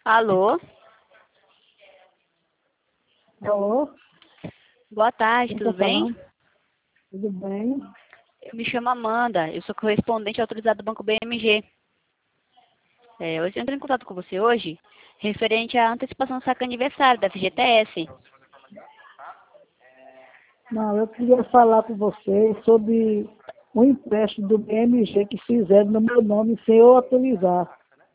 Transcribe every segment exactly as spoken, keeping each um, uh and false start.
Alô? Alô? Boa tarde, Quem tudo tá bem? falando? Tudo bem? Eu me chamo Amanda, eu sou correspondente autorizado do Banco B M G. É, eu entrei em contato com você hoje, referente à antecipação do saque aniversário da F G T S. Não, eu queria falar com você sobre um empréstimo do B M G que fizeram no meu nome sem eu autorizar.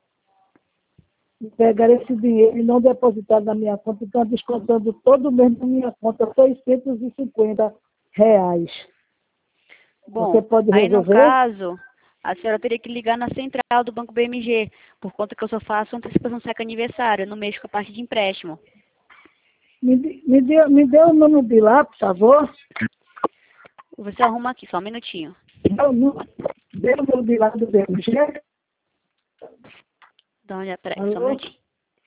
E pegaram esse dinheiro e não depositaram na minha conta, então descontando todo mês na minha conta seiscentos e cinquenta reais. Bom, Você pode aí no resolver? caso, a senhora teria que ligar na central do Banco B M G, por conta que eu só faço antecipação do saque aniversário, eu não mexo com a parte de empréstimo. Me, dê- me, dê, me dê o nome de lá, por favor. Você arruma aqui, só um minutinho. Dê o nome, dê o nome de lá do B M G. Dá uma olhada, peraí, só um Alô? minutinho.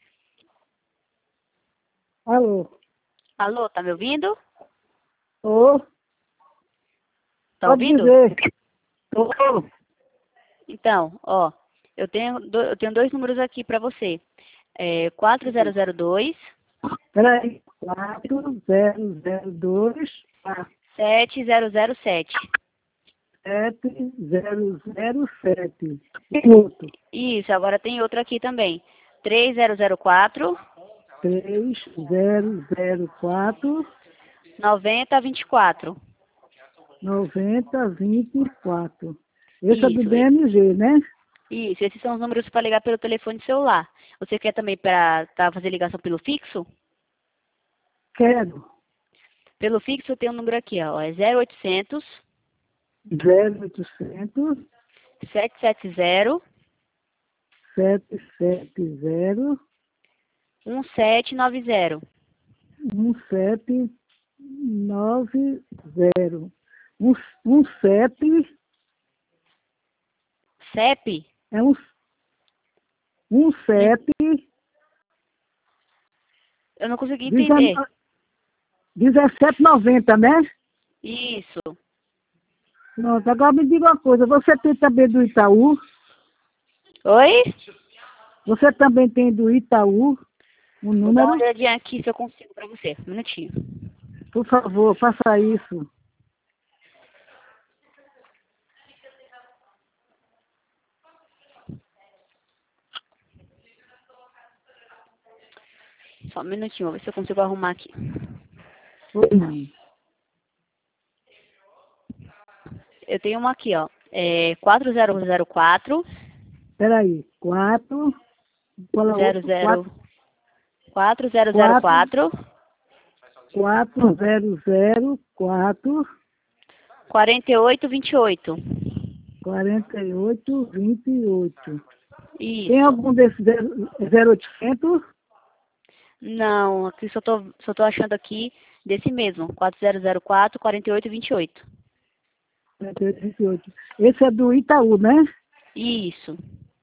Alô? Alô, tá me ouvindo? Ô? Tá Pode ouvindo? dizer. Ô? Então, ó, eu tenho, do- eu tenho dois números aqui para você. É quatro zero zero dois, Peraí. quatro zero zero dois sete zero zero sete. sete zero zero sete. Minuto. Isso, agora tem outro aqui também. três zero zero quatro, três zero zero quatro noventa vinte e quatro. noventa vinte e quatro. Esse é do Isso, e- B M G, né? isso, esses são os números para ligar pelo telefone celular. Você quer também para fazer ligação pelo fixo? Quero. Pelo fixo tem um número aqui, ó, é zero oitocentos, zero oitocentos sete sete zero, sete sete zero um sete nove zero. um sete nove zero. Um, um sete C E P? é um, um sete Eu não consegui entender. dezessete noventa, né? Isso. Pronto, agora me diga uma coisa, você tem também do Itaú? Oi? Você também tem do Itaú o Vou dar uma número? olhadinha aqui se eu consigo para você. Um minutinho. Por favor, faça isso. Só um minutinho, vou ver se eu consigo arrumar aqui. Ou não? Eu tenho uma aqui, ó. É quatro zero zero quatro, Peraí, quatro, qual é o zero outro? zero, Quatro, quatro zero zero quatro, quatro, quatro, zero, zero, quatro, quarenta e oito vinte e oito. quarenta e oito, vinte e oito. Tem Isso. algum desses zero, zero oitocentos? Não, aqui só tô, só tô achando aqui desse mesmo. quatro zero zero quatro, quarenta e oito vinte e oito. quarenta e oito, vinte e oito. Esse é do Itaú, né? Isso.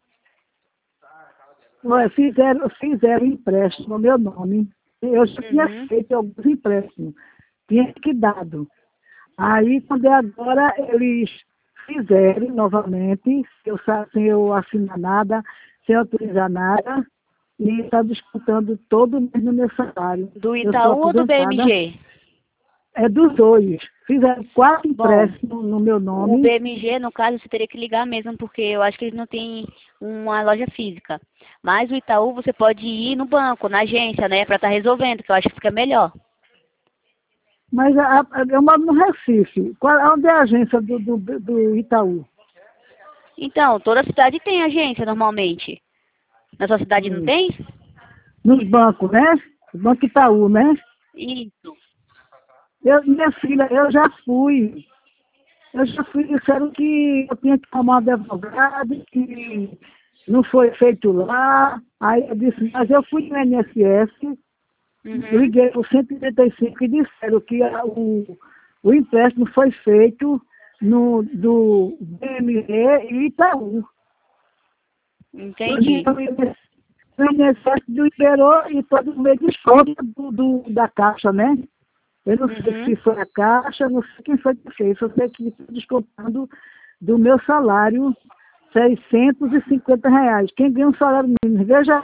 Ué, fizeram, fizeram empréstimo no meu nome. Eu já tinha Uhum. feito alguns empréstimos. Tinha que dado. Aí, quando é agora, eles fizeram novamente, sem eu, sa- sem eu assinar nada, sem autorizar nada, e está descontando todo mês no meu salário. Do Eu sou Itaú ou do aposentada. B M G? É dos dois. Fizeram quatro Bom, empréstimos no meu o nome. B M G, no caso, você teria que ligar mesmo, porque eu acho que eles não têm uma loja física. Mas o Itaú, você pode ir no banco, na agência, né, para estar resolvendo, que eu acho que fica melhor. Mas a, a, eu moro no Recife. Qual, onde é a agência do, do, do Itaú? Então, toda cidade tem agência, normalmente. Na sua cidade não Hum. tem? Nos bancos, né? O Banco Itaú, né? Isso. Eu, minha filha, eu já fui. Eu já fui, disseram que eu tinha que tomar advogado, que não foi feito lá. Aí eu disse, mas eu fui no I N S S, Uhum. liguei para o cento e oitenta e cinco e disseram que a- o, o empréstimo foi feito no, do B M G e Itaú. Entendi. O I N S S liberou e todo mês desconta do, do, da caixa, né? Eu não sei Uhum. se foi a caixa, não sei quem foi que fez, eu sei que está descontando do meu salário seiscentos e cinquenta reais. Quem ganha um salário mínimo, veja, vê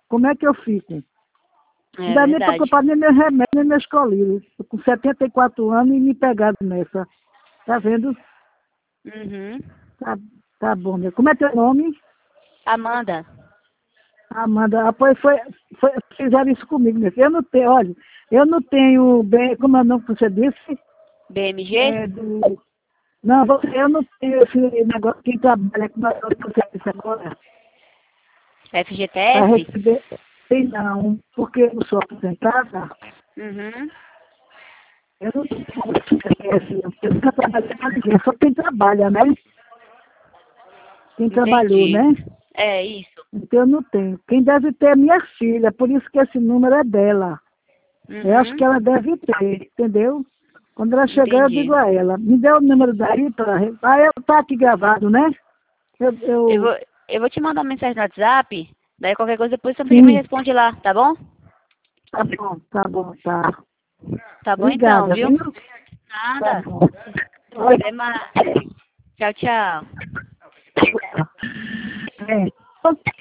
como é que eu fico? É Não dá nem para verdade. comprar nem meu remédio, nem meus colírios. Tô com setenta e quatro anos e me pegaram nessa. Tá vendo? Uhum. Tá, tá bom, meu. Como é teu nome? Amanda, Amanda. Ah, pois foi, foi, fizeram isso comigo, meu filho. Eu não tenho, olha, eu não tenho bem, como é o nome que você disse? B M G? É, do, não, você, eu não tenho esse negócio, quem trabalha com o que você disse agora, F G T para S? receber, tem não, porque eu sou aposentada, Uhum. eu não tenho esse, eu nunca trabalhei para ninguém, só quem trabalha, né? Quem trabalhou, Entendi. né? É isso. Então eu não tenho. Quem deve ter é minha filha, por isso que esse número é dela. Eu acho que Uhum. ela deve ter, entendeu? Quando ela chegar, eu Entendi. digo a ela, me dê o número daí para... Ah, eu tá aqui gravado, né? Eu, Eu eu... vou, eu vou te mandar uma mensagem no WhatsApp, daí qualquer coisa depois você me Sim, responde lá, tá bom? tá bom, tá bom, tá. Tá bom então, Obrigada, viu? viu? Tá Nada. bom. Oi. Até mais. Tchau, tchau. É.